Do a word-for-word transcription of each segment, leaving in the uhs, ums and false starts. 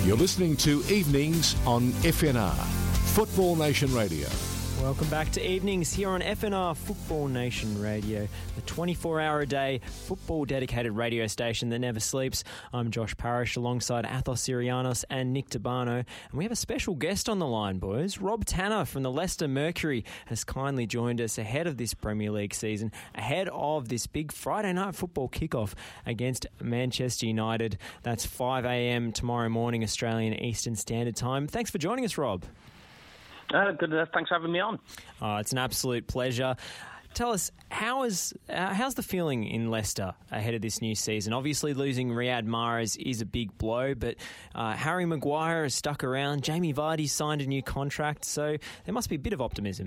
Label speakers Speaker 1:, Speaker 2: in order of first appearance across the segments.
Speaker 1: You're listening to Evenings on F N R, Football Nation Radio.
Speaker 2: Welcome back to Evenings here on F N R Football Nation Radio, the twenty-four hour a day football-dedicated radio station that never sleeps. I'm Josh Parrish alongside Athos Sirianos and Nick Tabano, and we have a special guest on the line, boys. Rob Tanner from the Leicester Mercury has kindly joined us ahead of this Premier League season, ahead of this big Friday night football kickoff against Manchester United. That's five a.m. tomorrow morning, Australian Eastern Standard Time. Thanks for joining us, Rob.
Speaker 3: Uh, good. Uh, thanks for having me on.
Speaker 2: Oh, it's an absolute pleasure. Tell us, how is uh, how's the feeling in Leicester ahead of this new season? Obviously, losing Riyad Mahrez is a big blow, but uh, Harry Maguire has stuck around. Jamie Vardy signed a new contract, so there must be a bit of optimism.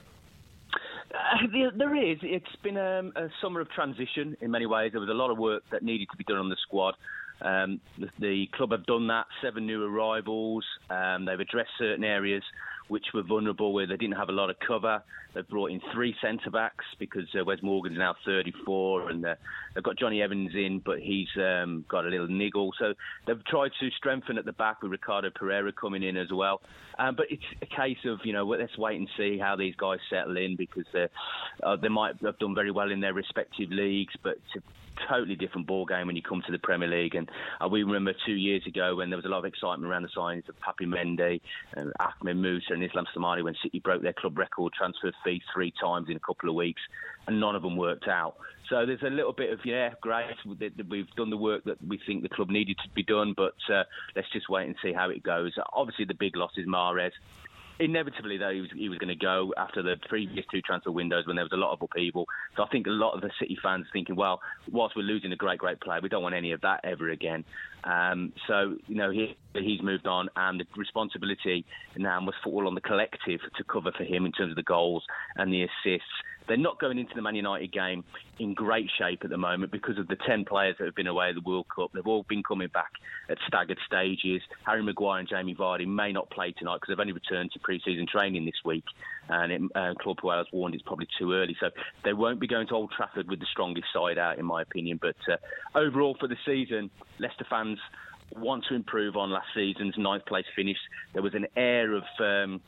Speaker 3: Uh, there, there is. It's been um, a summer of transition in many ways. There was a lot of work that needed to be done on the squad. Um, the, the club have done that. Seven new arrivals. Um, they've addressed certain areas which were vulnerable, where they didn't have a lot of cover. They've brought in three centre-backs because uh, Wes Morgan's now thirty-four, and uh, they've got Johnny Evans in, but he's um, got a little niggle. So they've tried to strengthen at the back with Ricardo Pereira coming in as well. Um, but it's a case of, you know, let's wait and see how these guys settle in, because uh, they might have done very well in their respective leagues, but it's a totally different ball game when you come to the Premier League. And uh, we remember two years ago when there was a lot of excitement around the signings of Papi Mendy, and Ahmed Musa and Islam Slimani, when City broke their club record transfer fee three times in a couple of weeks, and none of them worked out. So there's a little bit of, yeah, great, we've done the work that we think the club needed to be done, but uh, let's just wait and see how it goes. Obviously, the big loss is Mahrez. Inevitably, though, he was, he was going to go after the previous two transfer windows when there was a lot of upheaval. So I think a lot of the City fans thinking, well, whilst we're losing a great, great player, we don't want any of that ever again. Um, so, you know, he, he's moved on, and the responsibility now must fall on the collective to cover for him in terms of the goals and the assists. They're not going into the Man United game in great shape at the moment because of the ten players that have been away at the World Cup. They've all been coming back at staggered stages. Harry Maguire and Jamie Vardy may not play tonight because they've only returned to pre-season training this week. And it, uh, Claude Puel has warned it's probably too early. So they won't be going to Old Trafford with the strongest side out, in my opinion. But uh, overall for the season, Leicester fans want to improve on last season's ninth place finish. There was an air of... Um,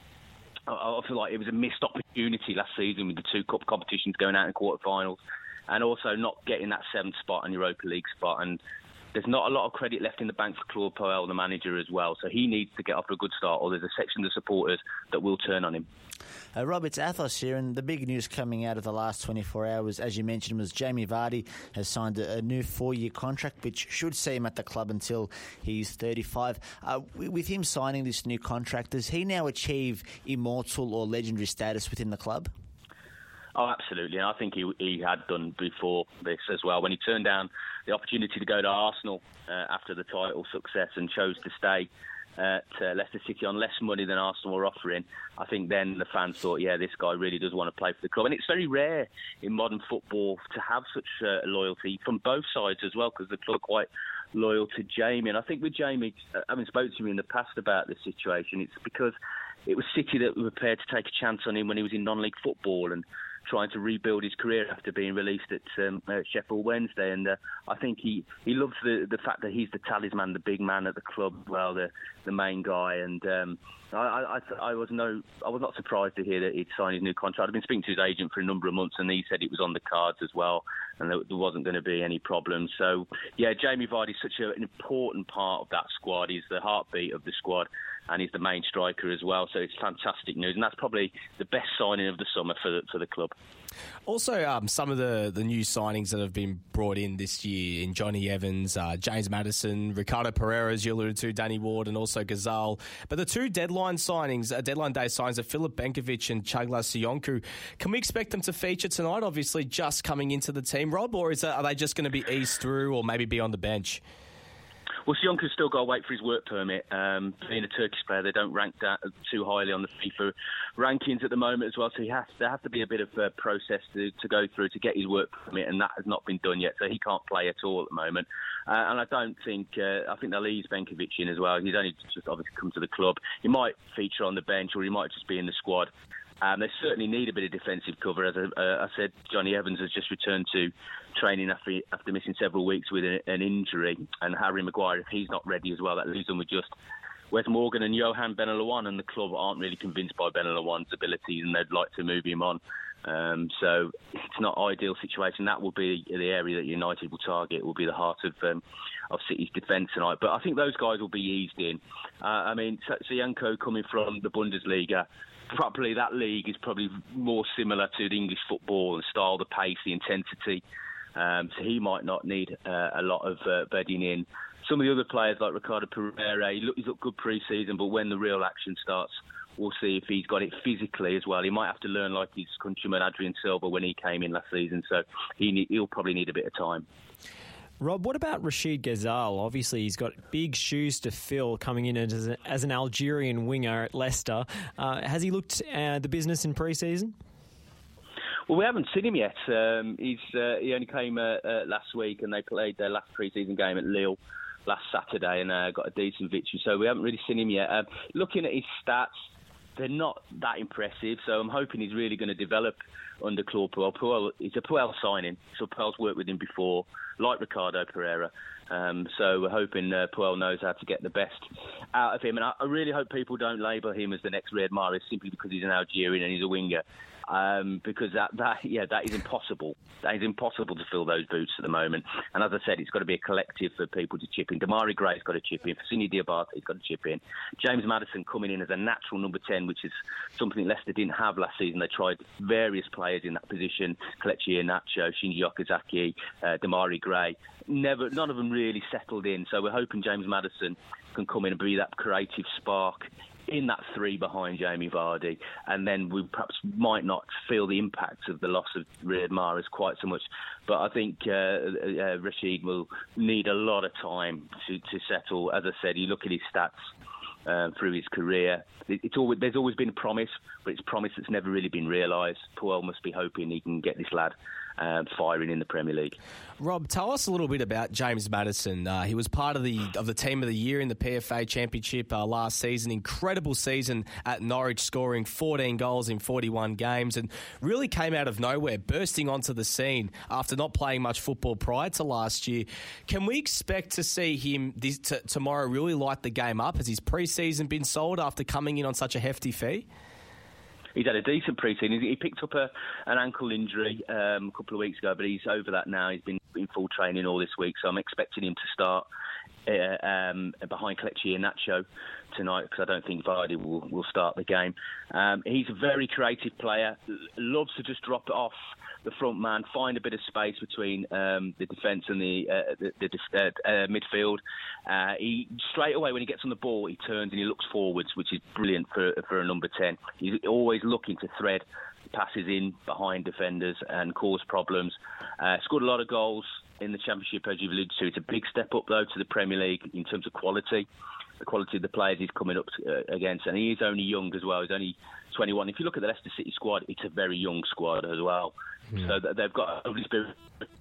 Speaker 3: I feel like it was a missed opportunity last season with the two cup competitions going out in quarterfinals, and also not getting that seventh spot and Europa League spot. And there's not a lot of credit left in the bank for Claude Puel, the manager, as well. So he needs to get off to a good start, or there's a section of the supporters that will turn on him.
Speaker 4: Uh, Rob, it's Athos here, and the big news coming out of the last twenty-four hours, as you mentioned, was Jamie Vardy has signed a, a new four-year contract, which should see him at the club until he's thirty-five. Uh, with him signing this new contract, does he now achieve immortal or legendary status within the club?
Speaker 3: Oh, absolutely. And I think he, he had done before this as well. When he turned down the opportunity to go to Arsenal uh, after the title success and chose to stay at uh, Leicester City on less money than Arsenal were offering, I think then the fans thought, yeah, this guy really does want to play for the club. And it's very rare in modern football to have such uh, loyalty from both sides as well, because the club are quite loyal to Jamie. And I think with Jamie, uh, having spoken to him in the past about this situation, it's because it was City that were prepared to take a chance on him when he was in non-league football and trying to rebuild his career after being released at, um, at Sheffield Wednesday. And uh, I think he, he loves the, the fact that he's the talisman, the big man at the club, well, the the main guy. And um, I, I, I was no, I was not surprised to hear that he'd signed his new contract. I've been speaking to his agent for a number of months, and he said it was on the cards as well, and there, there wasn't going to be any problems. So, yeah, Jamie Vardy's such a, an important part of that squad. He's the heartbeat of the squad, and he's the main striker as well. So it's fantastic news, and that's probably the best signing of the summer for the, for the club.
Speaker 5: Also, um, some of the, the new signings that have been brought in this year in Johnny Evans, uh, James Maddison, Ricardo Pereira, as you alluded to, Danny Ward, and also Ghazal. But the two deadline signings, uh, deadline day signings of Filip Benkovic and Chagla Sionku, can we expect them to feature tonight, obviously just coming into the team, Rob, or is that, are they just going to be eased through or maybe be on the bench?
Speaker 3: Well, Sionku's still got to wait for his work permit. Um, being a Turkish player, they don't rank that too highly on the FIFA rankings at the moment as well. So he has, there has to be a bit of a process to, to go through to get his work permit, and that has not been done yet. So he can't play at all at the moment. Uh, and I don't think, uh, I think they'll ease Benkovic in as well. He's only just obviously come to the club. He might feature on the bench, or he might just be in the squad. Um, they certainly need a bit of defensive cover. As I, uh, I said, Johnny Evans has just returned to training after, after missing several weeks with an, an injury, and Harry Maguire, if he's not ready as well, that leaves them with just Wes Morgan and Johan Benalawan, and the club aren't really convinced by Benalawan's abilities, and they'd like to move him on. Um, so it's not an ideal situation. That will be the area that United will target. It will be the heart of um, of City's defence tonight. But I think those guys will be eased in. Uh, I mean, Zinchenko coming from the Bundesliga, probably that league is probably more similar to the English football and style, the pace, the intensity. Um, so he might not need uh, a lot of uh, bedding in. Some of the other players like Ricardo Pereira, he look, he's looked good pre-season, but when the real action starts, we'll see if he's got it physically as well. He might have to learn like his countryman Adrian Silva when he came in last season, so he need, he'll probably need a bit of time.
Speaker 2: Rob, what about Rachid Ghazal? Obviously, he's got big shoes to fill coming in as, a, as an Algerian winger at Leicester. Uh, has he looked uh, the business in pre-season?
Speaker 3: Well, we haven't seen him yet. Um, he's uh, he only came uh, uh, last week, and they played their last pre-season game at Lille last Saturday and uh, got a decent victory. So we haven't really seen him yet. Um, looking at his stats, they're not that impressive. So I'm hoping he's really going to develop under Claude Puel. Puel, it's a Puel signing, so Puel's worked with him before, like Ricardo Pereira. Um, so we're hoping uh, Puel knows how to get the best out of him. And I, I really hope people don't label him as the next Riyad Mahrez simply because he's an Algerian and he's a winger. Um, because that, that, yeah, that is impossible. That is impossible to fill those boots at the moment. And as I said, it's got to be a collective for people to chip in. Damari Gray's got to chip in. Fousseyni Diabate's got to chip in. James Maddison coming in as a natural number ten, which is something Leicester didn't have last season. They tried various players in that position: Kelechi Iheanacho, Shinji Okazaki, uh, Damari Gray. Never, none of them really settled in. So we're hoping James Maddison can come in and be that creative spark in that three behind Jamie Vardy, and then we perhaps might not feel the impact of the loss of Riyad Mahrez quite so much. But I think uh, uh, Rachid will need a lot of time to, to settle. As I said, you look at his stats um, through his career. It, it's always, there's always been a promise, but it's a promise that's never really been realised. Puel must be hoping he can get this lad Um, firing in the Premier League.
Speaker 5: Rob, tell us a little bit about James Maddison. Uh, he was part of the of the team of the year in the P F A Championship uh, last season. Incredible season at Norwich, scoring fourteen goals in forty-one games, and really came out of nowhere, bursting onto the scene after not playing much football prior to last year. Can we expect to see him this, t- tomorrow really light the game up? Has his pre-season been sold after coming in on such a hefty fee?
Speaker 3: He's had a decent pre-season. He picked up a, an ankle injury um, a couple of weeks ago, but he's over that now. He's been in full training all this week, so I'm expecting him to start uh, um, behind Kelechi Iheanacho tonight, because I don't think Vardy will, will start the game. Um, he's a very creative player, loves to just drop it off the front man, find a bit of space between um, the defence and the, uh, the, the uh, uh, midfield. Uh, he straight away when he gets on the ball, he turns and he looks forwards, which is brilliant for for a number ten. He's always looking to thread passes in behind defenders and cause problems. Uh, scored a lot of goals in the Championship, as you've alluded to. It's a big step up though to the Premier League in terms of quality. The quality of the players he's coming up to, uh, against, and he is only young as well. He's only twenty-one. If you look at the Leicester City squad, it's a very young squad as well. Yeah. So they've got a spirit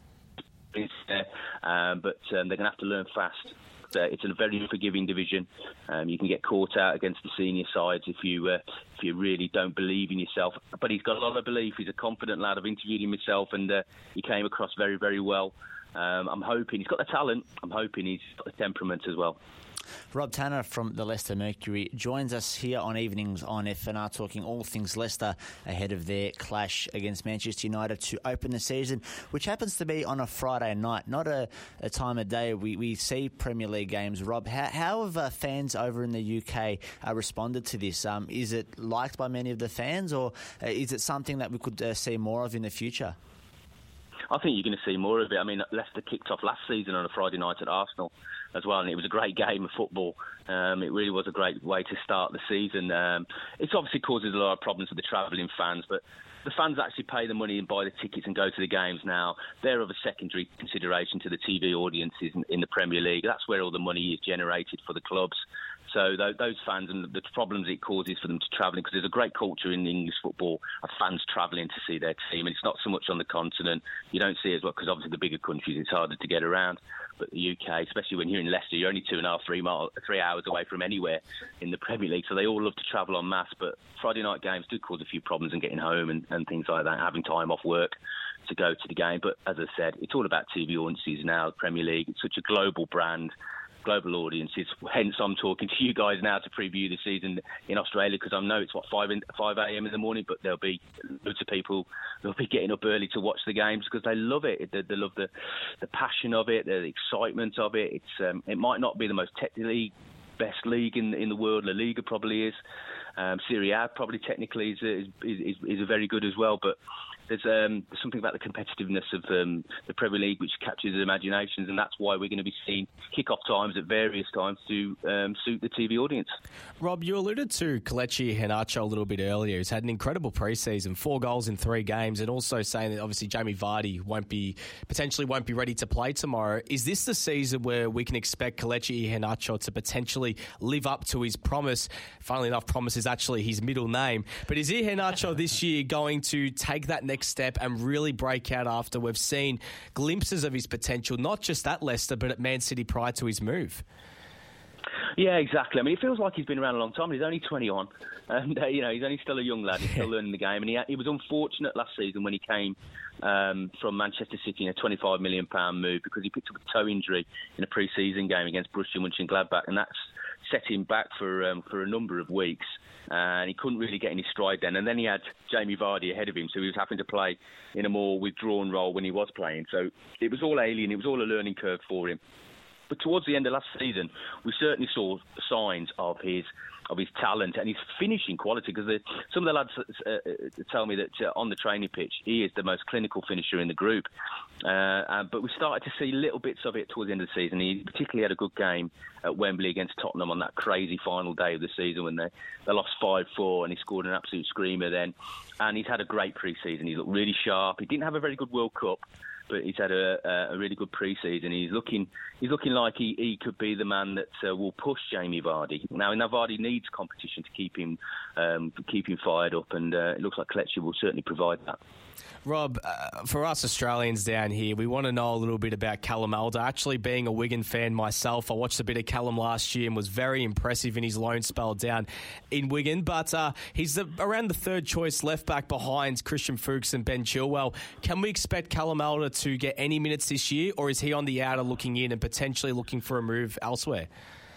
Speaker 3: there, um, but um, they're going to have to learn fast. Uh, it's a very forgiving division. Um, you can get caught out against the senior sides if you uh, if you really don't believe in yourself. But he's got a lot of belief. He's a confident lad. I've interviewed him myself, and uh, he came across very, very well. Um, I'm hoping he's got the talent. I'm hoping he's got the temperament as well.
Speaker 4: Rob Tanner from the Leicester Mercury joins us here on Evenings on F N R, talking all things Leicester ahead of their clash against Manchester United to open the season, which happens to be on a Friday night, not a, a time of day we, we see Premier League games. Rob, how, how have uh, fans over in the U K uh, responded to this? Um, is it liked by many of the fans, or uh, is it something that we could uh, see more of in the future?
Speaker 3: I think you're going to see more of it. I mean, Leicester kicked off last season on a Friday night at Arsenal as well, and it was a great game of football. Um, it really was a great way to start the season. Um, it obviously causes a lot of problems with the travelling fans, but the fans actually pay the money and buy the tickets and go to the games now. They're of a secondary consideration to the T V audiences in, in the Premier League. That's where all the money is generated for the clubs. So those fans and the problems it causes for them to travelling, because there's a great culture in English football of fans travelling to see their team, and it's not so much on the continent. You don't see it as well, because obviously the bigger countries it's harder to get around. But the U K, especially when you're in Leicester, you're only two and a half, three miles, three hours away from anywhere in the Premier League. So they all love to travel en masse. But Friday night games do cause a few problems in getting home and, and things like that, having time off work to go to the game. But as I said, it's all about T V audiences now. Premier League, it's such a global brand, global audiences. Hence, I'm talking to you guys now to preview the season in Australia, because I know it's what five a.m. in the morning, but there'll be loads of people who'll be getting up early to watch the games because they love it. They, they love the the passion of it, the excitement of it. It's um, it might not be the most technically best league in in the world. La Liga probably is. Um, Serie A probably technically is is, is is very good as well, but there's um, there's something about the competitiveness of um, the Premier League which captures the imaginations, and that's why we're going to be seeing kick-off times at various times to um, suit the T V audience.
Speaker 5: Rob, you alluded to Kelechi Iheanacho a little bit earlier. He's had an incredible pre-season, four goals in three games, and also saying that obviously Jamie Vardy won't be potentially won't be ready to play tomorrow. Is this the season where we can expect Kelechi Iheanacho to potentially live up to his promise? Funnily enough, promise is actually his middle name. But is Iheanacho this year going to take that next step and really break out after we've seen glimpses of his potential, not just at Leicester, but at Man City prior to his move?
Speaker 3: Yeah, exactly. I mean, it feels like he's been around a long time. He's only twenty-one, and uh, you know, he's only still a young lad. He's still learning the game, and he, he was unfortunate last season when he came um, from Manchester City in a twenty-five million pound move because he picked up a toe injury in a pre-season game against Borussia Mönchengladbach, and that's set him back for um, for a number of weeks. Uh, and he couldn't really get in his stride then. And then he had Jamie Vardy ahead of him, so he was having to play in a more withdrawn role when he was playing. So it was all alien. It was all a learning curve for him. But towards the end of last season, we certainly saw signs of his of his talent and his finishing quality, because some of the lads uh, tell me that uh, on the training pitch, he is the most clinical finisher in the group. Uh, uh, but we started to see little bits of it towards the end of the season. He particularly had a good game at Wembley against Tottenham on that crazy final day of the season when they, they lost five four, and he scored an absolute screamer then. And he's had a great pre-season. He looked really sharp. He didn't have a very good World Cup, but he's had a, a really good pre-season. He's looking he's looking like he, he could be the man that uh, will push Jamie Vardy. Now, now Vardy needs competition to keep him um, keep him fired up, and uh, it looks like Kelechi will certainly provide that.
Speaker 5: Rob, uh, for us Australians down here, we want to know a little bit about Callum Alder. Actually, being a Wigan fan myself, I watched a bit of Callum last year and was very impressive in his loan spell down in Wigan. But uh, he's the, around the third choice left back behind Christian Fuchs and Ben Chilwell. Can we expect Callum Alder to get any minutes this year, or is he on the outer looking in and potentially looking for a move elsewhere?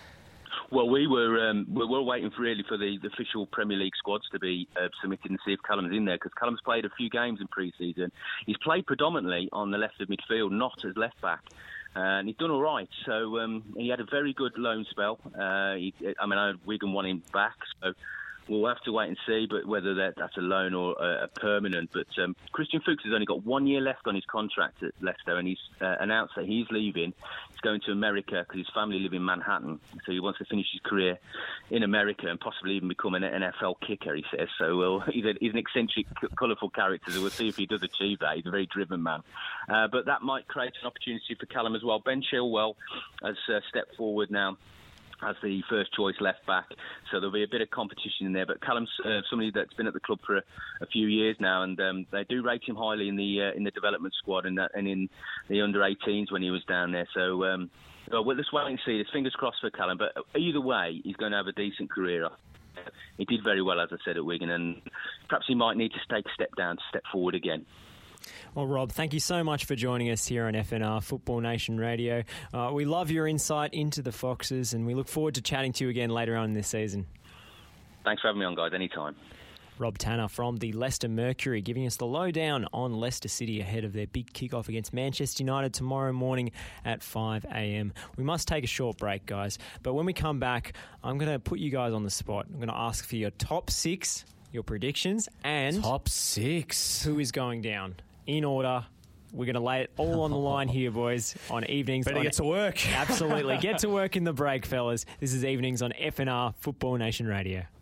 Speaker 3: Well, we were um, we were waiting for really for the, the official Premier League squads to be uh, submitted and see if Callum's in there, because Callum's played a few games in pre-season. He's played predominantly on the left of midfield, not as left back. Uh, and he's done all right. So um, he had a very good loan spell. Uh, he, I mean, I, Wigan want him back, so we'll have to wait and see, but whether that, that's a loan or a, a permanent. But um, Christian Fuchs has only got one year left on his contract at Leicester, and he's uh, announced that he's leaving. He's going to America because his family live in Manhattan, so he wants to finish his career in America and possibly even become an N F L kicker, he says. So well, he's, a, he's an eccentric, colourful character, so we'll see if he does achieve that. He's a very driven man. Uh, but that might create an opportunity for Callum as well. Ben Chilwell has uh, stepped forward now as the first choice left back, so there'll be a bit of competition in there. But Callum's uh, somebody that's been at the club for a, a few years now, and um, they do rate him highly in the uh, in the development squad and, uh, and in the under eighteens when he was down there. So um, well, we'll just wait and see. There's fingers crossed for Callum, but either way, he's going to have a decent career. He did very well, as I said, at Wigan, and perhaps he might need to take a step down to step forward again.
Speaker 2: Well, Rob, thank you so much for joining us here on F N R Football Nation Radio. Uh, we love your insight into the Foxes, and we look forward to chatting to you again later on in this season.
Speaker 3: Thanks for having me on, guys. Anytime.
Speaker 2: Rob Tanner from the Leicester Mercury giving us the lowdown on Leicester City ahead of their big kickoff against Manchester United tomorrow morning at five a.m. We must take a short break, guys, but when we come back, I'm going to put you guys on the spot. I'm going to ask for your top six, your predictions, and
Speaker 5: top six.
Speaker 2: Who is going down in order. We're going to lay it all on the line here, boys, on Evenings.
Speaker 5: Better
Speaker 2: on
Speaker 5: get to work.
Speaker 2: Absolutely. Get to work in the break, fellas. This is Evenings on F N R Football Nation Radio.